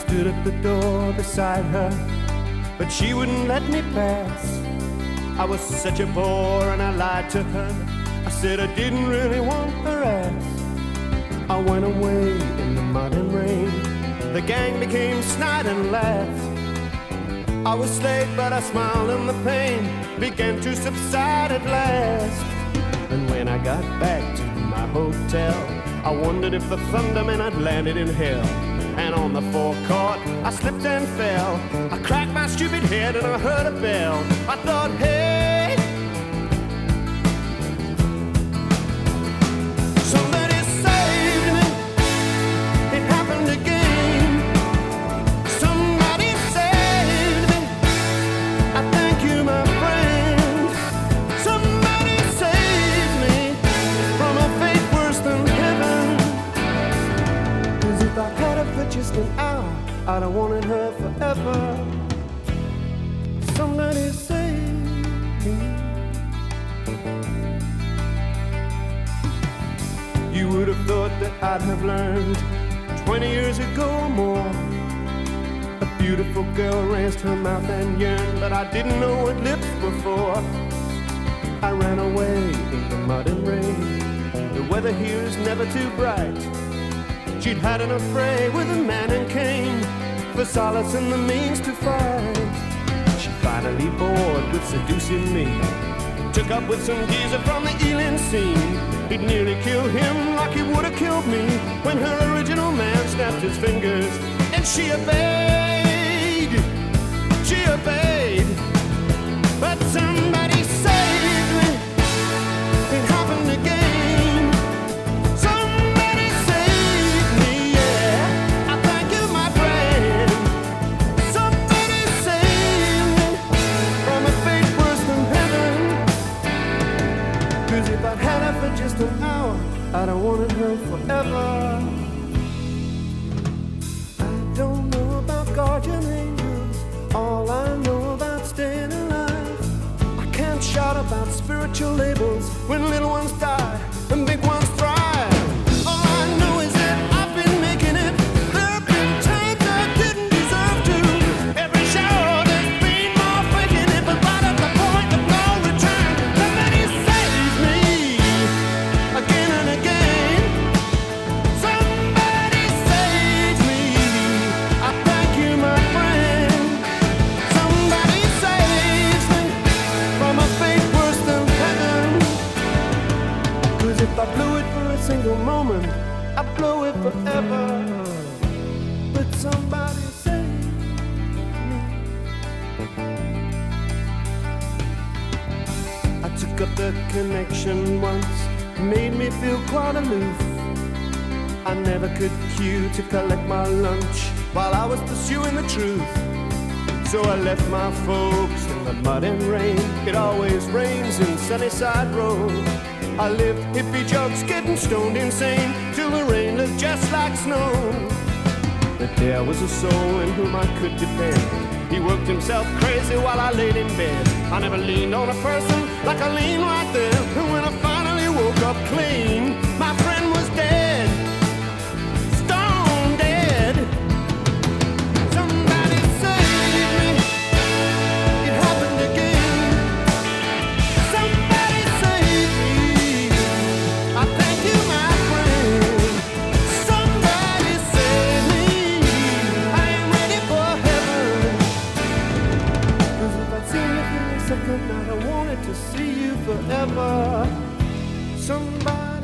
stood at the door beside her, but she wouldn't let me pass. I was such a bore and I lied to her. I said I didn't really want her ass. I went away in the mud and rain. The gang became snide and laughed. I was late, but I smiled and the pain began to subside at last. And when I got back to my hotel, I wondered if the thunderman had landed in hell. And on the forecourt, I slipped and fell. I cracked my stupid head and I heard a bell. I thought, hey, somebody saved me. It happened again. Somebody saved me. I thank you, my friend. Somebody saved me from a fate worse than heaven. 'Cause if I had her for just an hour, I'd have wanted her forever. Somebody save me. You would have thought that I'd have learned 20 years ago or more. A beautiful girl raised her mouth and yearned, but I didn't know what lips were for. I ran away in the mud and rain. The weather here is never too bright. She'd had an affray with a man and came for solace and the means to fight. She finally bored with seducing me, took up with some geezer from the Ealing scene. He'd nearly killed him like he would have killed me when her original man snapped his fingers. And she obeyed, she obeyed. But somebody saved me. It happened again. Somebody saved me, yeah. I thank you, my friend. Somebody saved me from a fate worse than heaven. 'Cause if I'd had her for just an hour, I'd have wanted her forever. I don't know about guardian angels. All I know about staying alive. I can't shout about spiritual labels when little ones die and big ones thrive. All I know is that I've been making it. There have been times I didn't deserve to. Every shower there's been more faking it, but right at the point of no return, somebody saves me again and again. Somebody saves me. I thank you, my friend. Somebody saves me from a fate worse than heaven. 'Cause if I blew it for a single moment, I blow it forever. But somebody save me. I took up the connection once, made me feel quite aloof. I never could queue to collect my lunch while I was pursuing the truth. So I left my folks in the mud and rain. It always rains in Sunnyside Road. I lived hippie jokes, getting stoned insane, till the rain looked just like snow. But there was a soul in whom I could depend. He worked himself crazy while I laid in bed. I never leaned on a person like I lean right there. And when I finally woke up clean, my friend was dead, stone dead. Somebody save me. It happened again. Somebody save me. I thank you, my friend. Somebody save me. I ain't ready for heaven. 'Cause if I'd seen you for a second, I'd have wanted to see you forever. Somebody